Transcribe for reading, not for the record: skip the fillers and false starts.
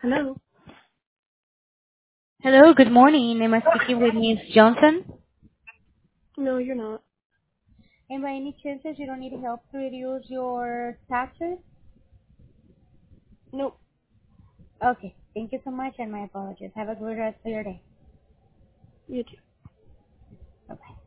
Hello? Hello, good morning. Am I speaking with Ms. Johnson? No, you're not. And by any chances you don't need help to reduce your taxes? Nope. Okay, thank you so much and my apologies. Have a good rest of your day. You too. Bye-bye.